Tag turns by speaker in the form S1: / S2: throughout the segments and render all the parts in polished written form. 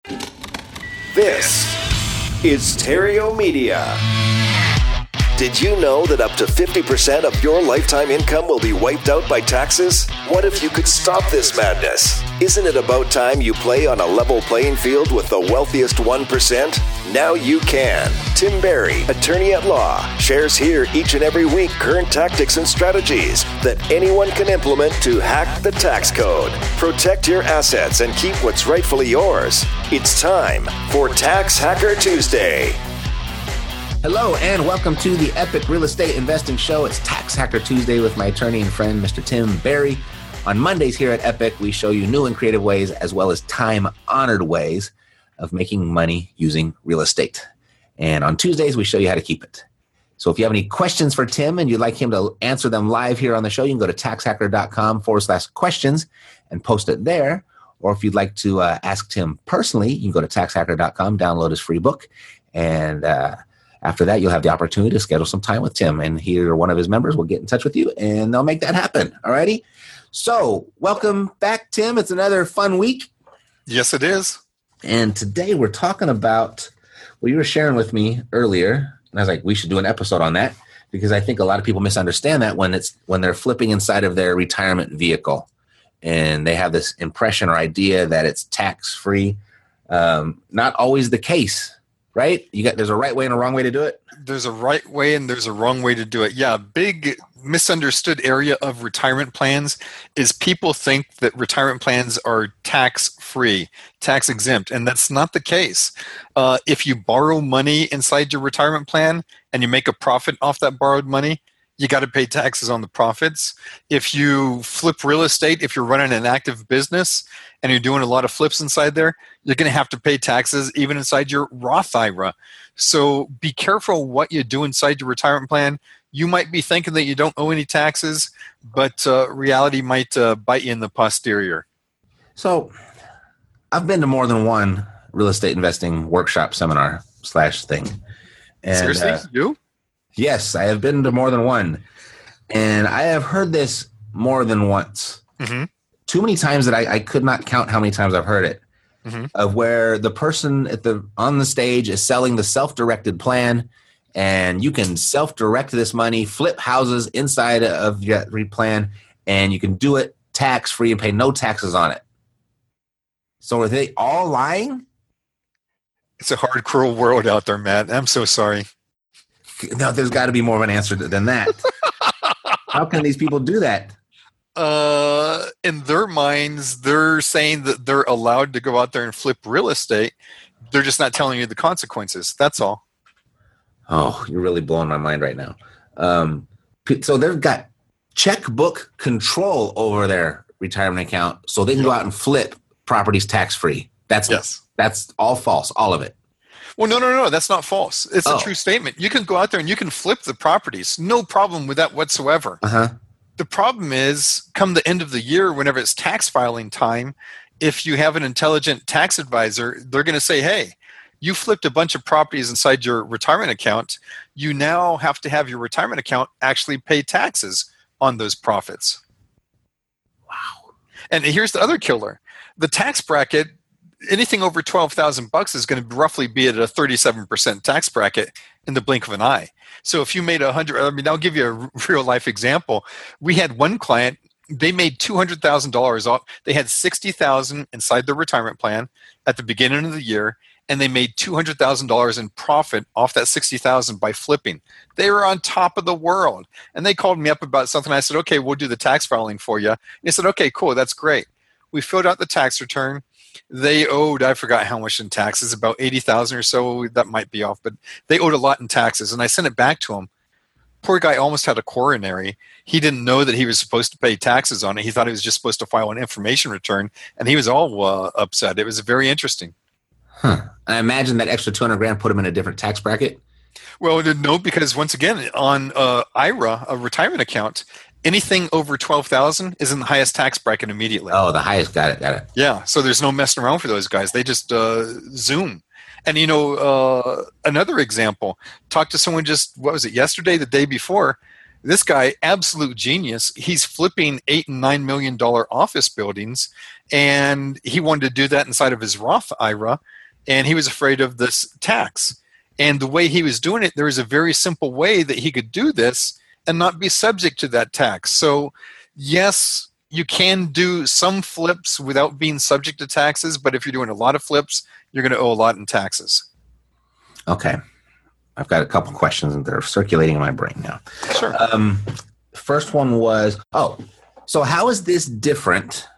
S1: This is Terrio Media. Did you know that up to 50% of your lifetime income will be wiped out by taxes? What if you could stop this madness? Isn't it about time you play on a level playing field with the wealthiest 1%? Now you can. Tim Berry, attorney at law, shares here each and every week current tactics and strategies that anyone can implement to hack the tax code, protect your assets, and keep what's rightfully yours. It's time for Tax Hacker Tuesday.
S2: Hello and welcome to the Epic Real Estate Investing Show. It's Tax Hacker Tuesday with my attorney and friend, Mr. Tim Berry. On Mondays here at Epic, we show you new and creative ways as well as time-honored ways of making money using real estate. And on Tuesdays, we show you how to keep it. So if you have any questions for Tim and you'd like him to answer them live here on the show, you can go to taxhacker.com/questions and post it there. Or if you'd like to ask Tim personally, you can go to taxhacker.com, download his free book, and after that, you'll have the opportunity to schedule some time with Tim, and he or one of his members will get in touch with you, and they'll make that happen. All righty? So welcome back, Tim. It's another fun week.
S3: Yes, it is.
S2: And today we're talking about what you were sharing with me earlier, and I was like, we should do an episode on that because I think a lot of people misunderstand that when they're flipping inside of their retirement vehicle, and they have this impression or idea that it's tax-free. Not always the case. Right? There's a right way and a wrong way to do it?
S3: There's a right way and there's a wrong way to do it. Yeah, big misunderstood area of retirement plans is people think that retirement plans are tax-free, tax-exempt, and that's not the case. If you borrow money inside your retirement plan and you make a profit off that borrowed money, you got to pay taxes on the profits. If you flip real estate, if you're running an active business and you're doing a lot of flips inside there, you're going to have to pay taxes even inside your Roth IRA. So be careful what you do inside your retirement plan. You might be thinking that you don't owe any taxes, but reality might bite you in the posterior.
S2: So I've been to more than one real estate investing workshop seminar / thing. And,
S3: seriously? You?
S2: Yes, I have been to more than one. And I have heard this more than once. Mm-hmm. Too many times that I could not count how many times I've heard it. Mm-hmm. Of where the person on the stage is selling the self-directed plan, and you can self-direct this money, flip houses inside of your plan, and you can do it tax-free and pay no taxes on it. So are they all lying?
S3: It's a hard, cruel world out there, Matt. I'm so sorry.
S2: No, there's got to be more of an answer than that. How can these people do that?
S3: In their minds, they're saying that they're allowed to go out there and flip real estate. They're just not telling you the consequences. That's all.
S2: Oh, you're really blowing my mind right now. So they've got checkbook control over their retirement account, so they can go out and flip properties tax-free. That's all false, all of it.
S3: Well, no. That's not false. It's a true statement. You can go out there and you can flip the properties. No problem with that whatsoever. Uh-huh. The problem is, come the end of the year, whenever it's tax filing time, if you have an intelligent tax advisor, they're going to say, hey, you flipped a bunch of properties inside your retirement account. You now have to have your retirement account actually pay taxes on those profits.
S2: Wow.
S3: And here's the other killer. The tax bracket, anything over $12,000 is going to roughly be at a 37% tax bracket in the blink of an eye. So if you made I'll give you a real life example. We had one client, they made $200,000 off. They had $60,000 inside their retirement plan at the beginning of the year, and they made $200,000 in profit off that $60,000 by flipping. They were on top of the world. And they called me up about something. I said, okay, we'll do the tax filing for you. And they said, okay, cool, that's great. We filled out the tax return. They owed, I forgot how much in taxes, about $80,000 or so. That might be off, but they owed a lot in taxes. And I sent it back to him. Poor guy almost had a coronary. He didn't know that he was supposed to pay taxes on it. He thought he was just supposed to file an information return, and he was all upset. It was very interesting.
S2: Huh. I imagine that extra $200,000 put him in a different tax bracket.
S3: Well, no, because once again, on IRA, a retirement account, anything over $12,000 is in the highest tax bracket immediately.
S2: Oh, the highest. Got it.
S3: Yeah, so there's no messing around for those guys. They just zoom. And, another example, talked to someone just, yesterday, the day before. This guy, absolute genius. He's flipping $8 and $9 million office buildings, and he wanted to do that inside of his Roth IRA, and he was afraid of this tax. And the way he was doing it, there was a very simple way that he could do this and not be subject to that tax. So, yes, you can do some flips without being subject to taxes, but if you're doing a lot of flips, you're going to owe a lot in taxes.
S2: Okay. I've got a couple questions that are circulating in my brain now.
S3: Sure.
S2: First one was, so how is this different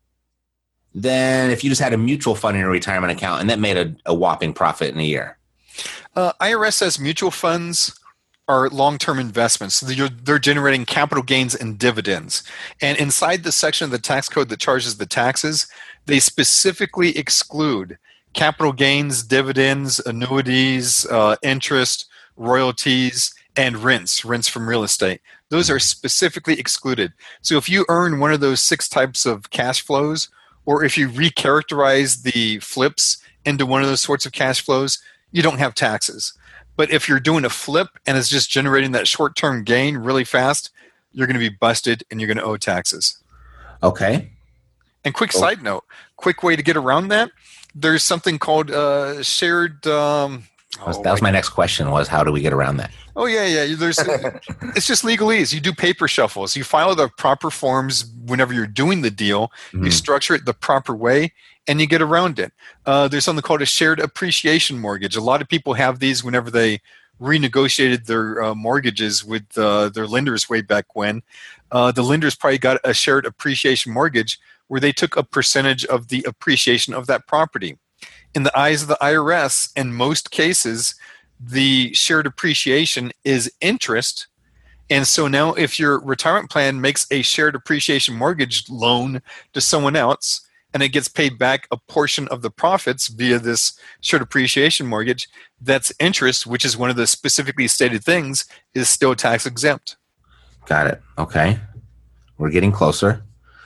S2: than if you just had a mutual fund in your retirement account and that made a whopping profit in a year?
S3: IRS says mutual funds are long-term investments. So they're generating capital gains and dividends. And inside the section of the tax code that charges the taxes, they specifically exclude capital gains, dividends, annuities, interest, royalties, and rents from real estate. Those are specifically excluded. So if you earn one of those 6 types of cash flows, or if you recharacterize the flips into one of those sorts of cash flows, you don't have taxes. But if you're doing a flip and it's just generating that short-term gain really fast, you're going to be busted and you're going to owe taxes.
S2: Okay.
S3: And quick side note, quick way to get around that, there's something called shared...
S2: that was my next question, was how do we get around that?
S3: Oh, yeah. It's just legalese. You do paper shuffles. You file the proper forms whenever you're doing the deal. Mm-hmm. You structure it the proper way, and you get around it. There's something called a shared appreciation mortgage. A lot of people have these whenever they renegotiated their mortgages with their lenders way back when. The lenders probably got a shared appreciation mortgage where they took a percentage of the appreciation of that property. In the eyes of the IRS, in most cases, the shared appreciation is interest. And so now if your retirement plan makes a shared appreciation mortgage loan to someone else and it gets paid back a portion of the profits via this shared appreciation mortgage, that's interest, which is one of the specifically stated things, is still tax exempt.
S2: Got it. Okay. We're getting closer.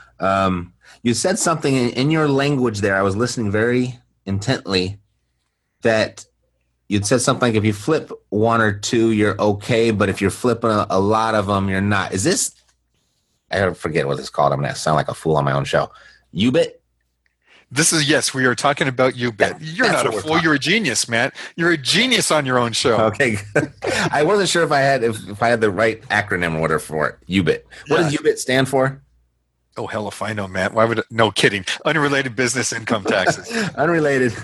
S2: You said something in your language there. I was listening very intently that you'd said something like if you flip 1 or 2, you're okay, but if you're flipping a lot of them, you're not. Is this, I forget what it's called. I'm going to sound like a fool on my own show. UBIT?
S3: This is, yes, we are talking about UBIT. You're not a fool. You're a genius, man. You're a genius on your own show.
S2: Okay. I wasn't sure if I had the right acronym or whatever for it. UBIT. What does UBIT stand for?
S3: Oh, hell if I know, Matt. Why would it? No kidding. Unrelated business income taxes.
S2: Unrelated.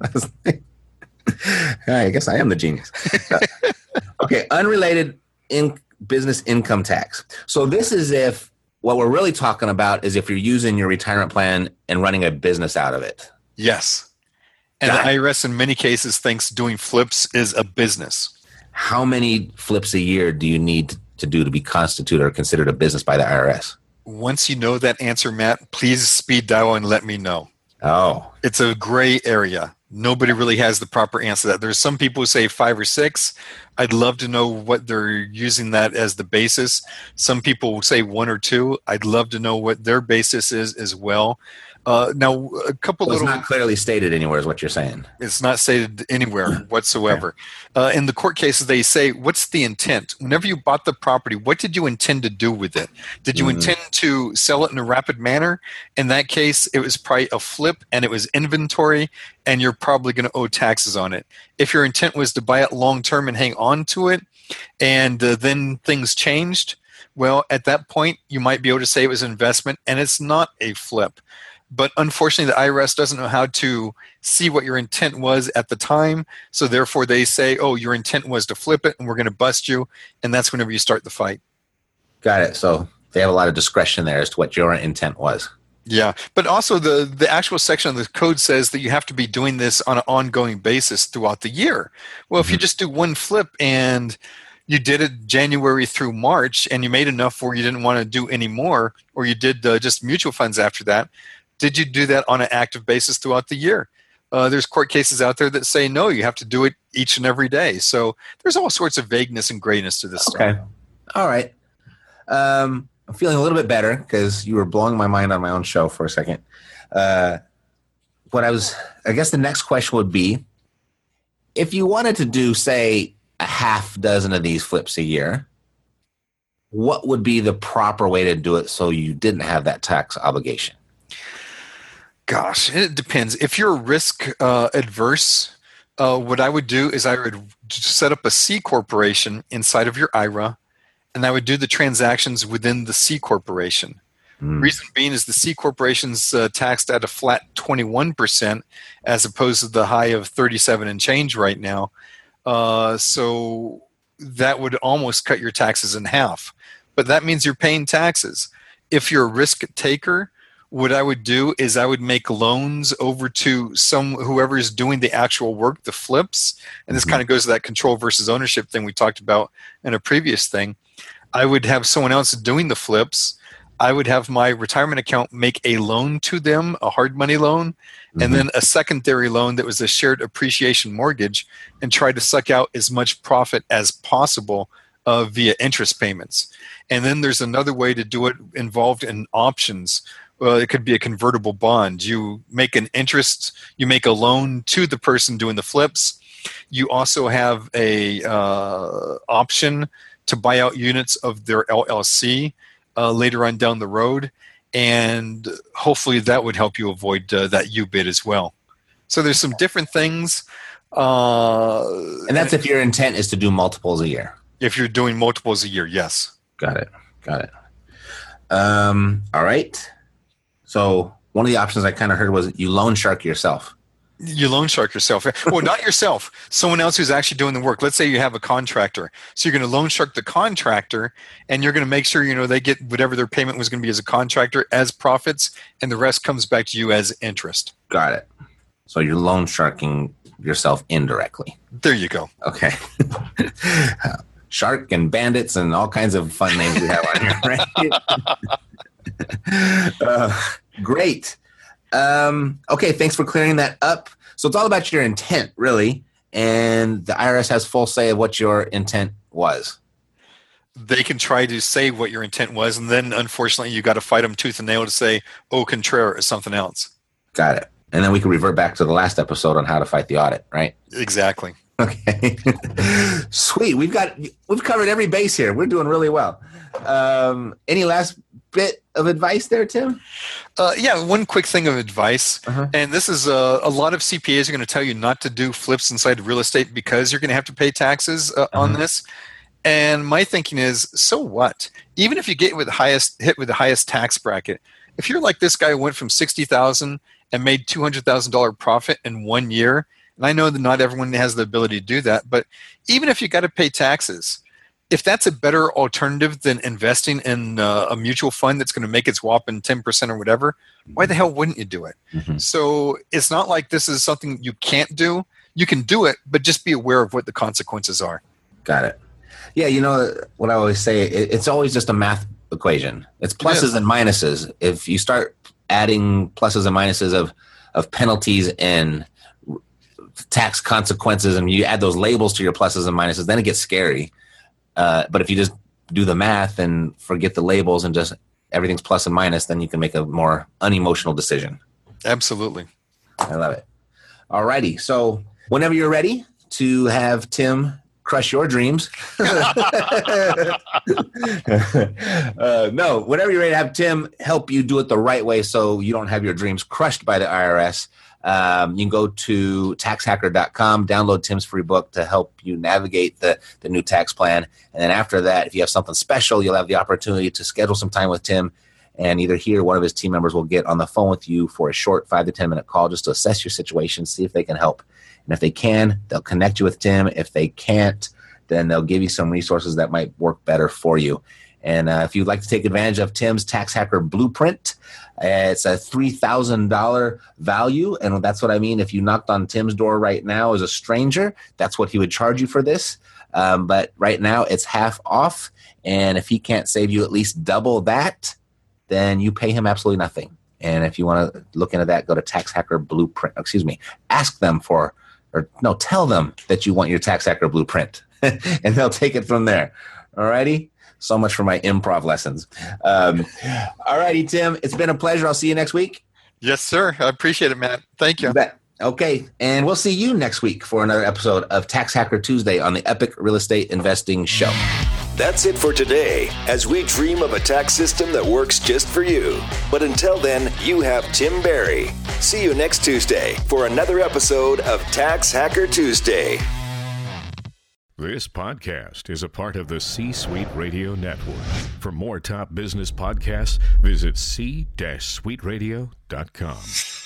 S2: I guess I am the genius. Okay, unrelated business income tax. So this is if what we're really talking about is if you're using your retirement plan and running a business out of it.
S3: Yes. And the IRS in many cases thinks doing flips is a business.
S2: How many flips a year do you need to do to be constituted or considered a business by the IRS?
S3: Once you know that answer, Matt, please speed dial and let me know.
S2: Oh.
S3: It's a gray area. Nobody really has the proper answer to that. There's some people who say 5 or 6. I'd love to know what they're using that as the basis. Some people will say 1 or 2. I'd love to know what their basis is as well. Now, a couple
S2: It's not clearly stated anywhere is what you're saying.
S3: It's not stated anywhere whatsoever. Okay. In the court cases, they say, what's the intent? Whenever you bought the property, what did you intend to do with it? Did you intend to sell it in a rapid manner? In that case, it was probably a flip and it was inventory, and you're probably going to owe taxes on it. If your intent was to buy it long-term and hang on to it, and then things changed, well, at that point, you might be able to say it was an investment, and it's not a flip. But unfortunately, the IRS doesn't know how to see what your intent was at the time. So therefore, they say, oh, your intent was to flip it, and we're going to bust you. And that's whenever you start the fight.
S2: Got it. So they have a lot of discretion there as to what your intent was.
S3: Yeah. But also the actual section of the code says that you have to be doing this on an ongoing basis throughout the year. Well, if you just do one flip and you did it January through March and you made enough where you didn't want to do any more, or you did just mutual funds after that, did you do that on an active basis throughout the year? There's court cases out there that say, no, you have to do it each and every day. So there's all sorts of vagueness and grayness to this stuff.
S2: Okay. All right. I'm feeling a little bit better because you were blowing my mind on my own show for a second. I guess the next question would be, if you wanted to do, say, a half dozen of these flips a year, what would be the proper way to do it so you didn't have that tax obligation?
S3: Gosh, it depends. If you're risk adverse, what I would do is I would set up a C corporation inside of your IRA, and I would do the transactions within the C corporation. Reason being is the C corporation's taxed at a flat 21% as opposed to the high of 37 and change right now. So that would almost cut your taxes in half. But that means you're paying taxes. If you're a risk taker, what I would do is I would make loans over to whoever is doing the actual work, the flips. And this kind of goes to that control versus ownership thing we talked about in a previous thing. I would have someone else doing the flips. I would have my retirement account make a loan to them, a hard money loan, and then a secondary loan that was a shared appreciation mortgage, and try to suck out as much profit as possible via interest payments. And then there's another way to do it involved in options. It could be a convertible bond. You make you make a loan to the person doing the flips. You also have a option to buy out units of their LLC later on down the road, and hopefully that would help you avoid that U-bid as well. So there's some different things.
S2: And that's if your intent is to do multiples a year.
S3: If you're doing multiples a year, yes.
S2: Got it. All right. So one of the options I kind of heard was you loan shark yourself.
S3: You loan shark yourself. Well, not yourself. Someone else who's actually doing the work. Let's say you have a contractor. So you're going to loan shark the contractor, and you're going to make sure they get whatever their payment was going to be as a contractor as profits, and the rest comes back to you as interest.
S2: Got it. So you're loan sharking yourself indirectly.
S3: There you go.
S2: Okay. Shark and bandits and all kinds of fun names we have on here, right? Great. Okay, thanks for clearing that up. So it's all about your intent, really, and the IRS has full say of what your intent was.
S3: They can try to say what your intent was, and then unfortunately you got to fight them tooth and nail to say, au contraire, is something else.
S2: Got it. And then we can revert back to the last episode on how to fight the audit, right?
S3: Exactly.
S2: Okay. Sweet. We've covered every base here. We're doing really well. Any last bit of advice there, Tim?
S3: Yeah, one quick thing of advice, and this is a lot of CPAs are going to tell you not to do flips inside real estate because you're going to have to pay taxes on this. And my thinking is, so what? Even if you get hit with the highest tax bracket, if you're like this guy who went from $60,000 and made $200,000 profit in 1 year, and I know that not everyone has the ability to do that, but even if you got to pay taxes, if that's a better alternative than investing in a mutual fund that's going to make its whopping 10% or whatever, why the hell wouldn't you do it? So it's not like this is something you can't do. You can do it, but just be aware of what the consequences are.
S2: Got it. Yeah, what I always say, it's always just a math equation. It's pluses and minuses. If you start adding pluses and minuses of penalties and tax consequences, and you add those labels to your pluses and minuses, then it gets scary. But if you just do the math and forget the labels and just everything's plus and minus, then you can make a more unemotional decision.
S3: Absolutely.
S2: I love it. All righty. So whenever you're ready to have Tim crush your dreams. Whenever you're ready to have Tim help you do it the right way so you don't have your dreams crushed by the IRS, you can go to taxhacker.com, download Tim's free book to help you navigate the new tax plan. And then after that, if you have something special, you'll have the opportunity to schedule some time with Tim, and either he or one of his team members will get on the phone with you for a short 5 to 10 minute call just to assess your situation, see if they can help. And if they can, they'll connect you with Tim. If they can't, then they'll give you some resources that might work better for you. And if you'd like to take advantage of Tim's Tax Hacker Blueprint, it's a $3,000 value. And that's what I mean. If you knocked on Tim's door right now as a stranger, that's what he would charge you for this. But right now it's half off. And if he can't save you at least double that, then you pay him absolutely nothing. And if you want to look into that, go to Tax Hacker Blueprint. Ask them tell them that you want your Tax Hacker Blueprint. And they'll take it from there. All righty? So much for my improv lessons. All righty, Tim. It's been a pleasure. I'll see you next week.
S3: Yes, sir. I appreciate it, Matt. Thank you.
S2: You bet. Okay. And we'll see you next week for another episode of Tax Hacker Tuesday on the Epic Real Estate Investing Show.
S1: That's it for today, as we dream of a tax system that works just for you. But until then, you have Tim Barry. See you next Tuesday for another episode of Tax Hacker Tuesday.
S4: This podcast is a part of the C-Suite Radio Network. For more top business podcasts, visit c-suiteradio.com.